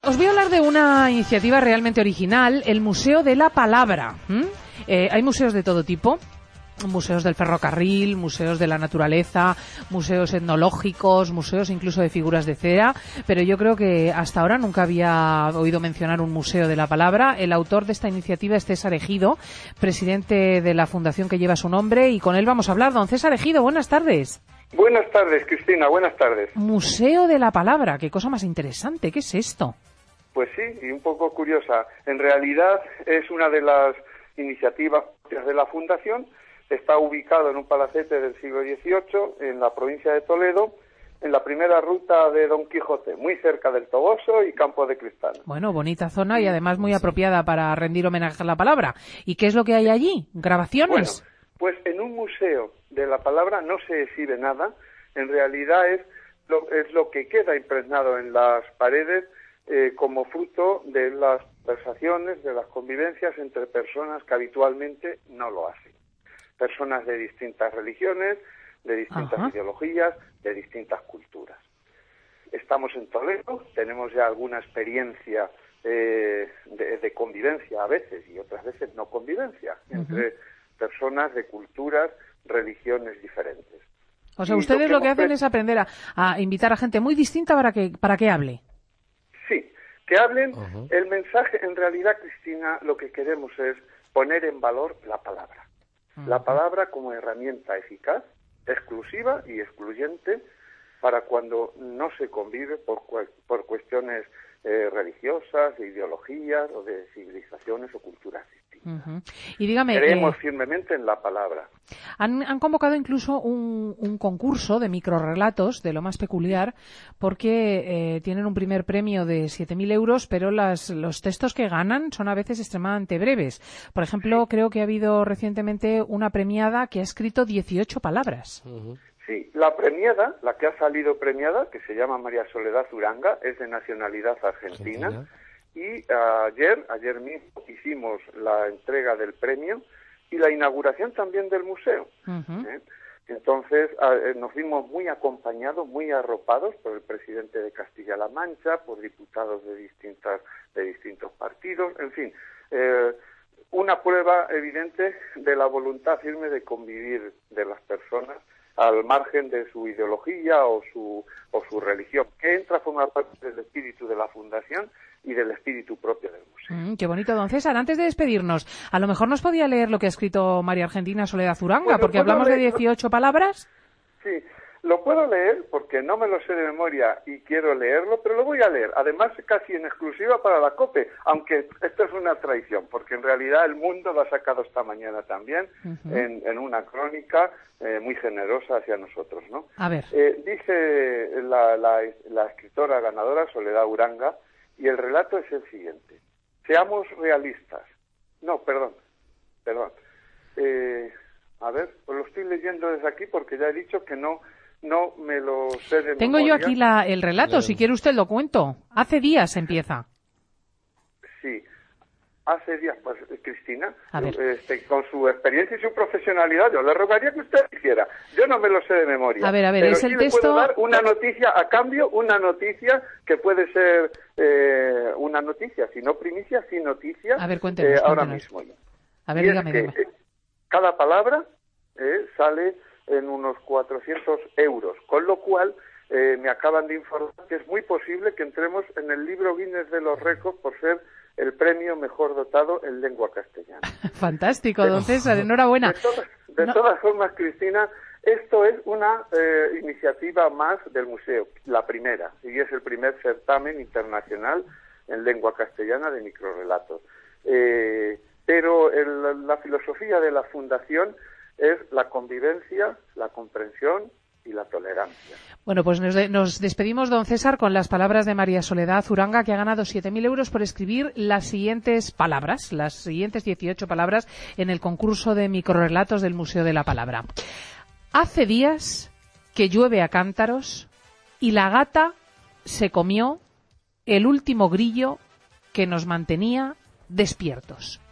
Os voy a hablar de una iniciativa realmente original, el Museo de la Palabra. Hay museos de todo tipo. Museos del ferrocarril, museos de la naturaleza, museos etnológicos, museos incluso de figuras de cera, pero yo creo que hasta ahora nunca había oído mencionar un museo de la palabra. El autor de esta iniciativa es César Ejido, presidente de la fundación que lleva su nombre, y con él vamos a hablar. Don César Ejido, buenas tardes. Buenas tardes, Cristina, buenas tardes. Museo de la Palabra, qué cosa más interesante, ¿qué es esto? Pues sí, y un poco curiosa. En realidad es una de las iniciativas de la fundación. Está ubicado en un palacete del siglo XVIII, en la provincia de Toledo, en la primera ruta de Don Quijote, muy cerca del Toboso y Campo de Cristal. Bueno, bonita zona y además muy apropiada para rendir homenaje a la palabra. ¿Y qué es lo que hay allí? ¿Grabaciones? Bueno, pues en un museo de la palabra no se exhibe nada. En realidad es lo que queda impregnado en las paredes como fruto de las conversaciones, de las convivencias entre personas que habitualmente no lo hacen. Personas de distintas religiones, de distintas ideologías, de distintas culturas. Estamos en Toledo, tenemos ya alguna experiencia de convivencia a veces y otras veces no convivencia entre personas de culturas, religiones diferentes. O sea, ustedes lo que hacen es aprender a invitar a gente muy distinta para que hable. Sí, que hablen. El mensaje, en realidad, Cristina, lo que queremos es poner en valor la palabra. La palabra como herramienta eficaz, exclusiva y excluyente para cuando no se convive por cuestiones religiosas, de ideologías o de civilizaciones o culturas distintas. Y dígame, creemos firmemente en la palabra. Han convocado incluso un concurso de microrrelatos de lo más peculiar, porque tienen un primer premio de 7.000 euros, pero los textos que ganan son a veces extremadamente breves. Por ejemplo, creo que ha habido recientemente una premiada que ha escrito 18 palabras. Sí, la premiada, la que ha salido premiada, que se llama María Soledad Uranga, es de nacionalidad argentina. Y ayer mismo hicimos la entrega del premio y la inauguración también del museo. Entonces nos vimos muy acompañados, muy arropados por el presidente de Castilla-La Mancha, por diputados de distintos partidos, en fin, una prueba evidente de la voluntad firme de convivir de las personas al margen de su ideología o su religión, que entra a formar parte del espíritu de la fundación y del espíritu propio del museo. Qué bonito, don César. Antes de despedirnos, a lo mejor nos podía leer lo que ha escrito María Argentina Soledad Uranga, bueno, porque hablamos de 18 palabras. Sí, lo puedo leer porque no me lo sé de memoria y quiero leerlo, pero lo voy a leer, además casi en exclusiva para la COPE, aunque esto es una traición, porque en realidad El Mundo lo ha sacado esta mañana también en una crónica muy generosa hacia nosotros, ¿no? A ver. Dice la escritora ganadora, Soledad Uranga, y el relato es el siguiente. Seamos realistas. No, perdón. A ver, pues lo estoy leyendo desde aquí porque ya he dicho que no me lo sé de Tengo memoria. yo aquí el relato, si quiere usted lo cuento. Hace días empieza. Sí, hace días, pues Cristina, con su experiencia y su profesionalidad, yo le rogaría que usted hiciera. Yo no me lo sé de memoria. A ver, pero es sí el le texto. Puedo dar una noticia a cambio, una noticia que puede ser una noticia, si no primicia, si noticia. A ver, cuéntenos. Ahora mismo. A ver, dígame. Cada palabra sale en unos 400 euros, con lo cual me acaban de informar que es muy posible que entremos en el libro Guinness de los récords por ser el premio mejor dotado en lengua castellana. Fantástico, don César, enhorabuena. De todas formas, Cristina, esto es una iniciativa más del museo, la primera, y es el primer certamen internacional en lengua castellana de microrrelatos. Pero la filosofía de la fundación es la convivencia, la comprensión y la tolerancia. Bueno, pues nos despedimos, don César, con las palabras de María Soledad Uranga, que ha ganado 7.000 euros por escribir las siguientes 18 palabras en el concurso de microrrelatos del Museo de la Palabra. Hace días que llueve a cántaros y la gata se comió el último grillo que nos mantenía despiertos.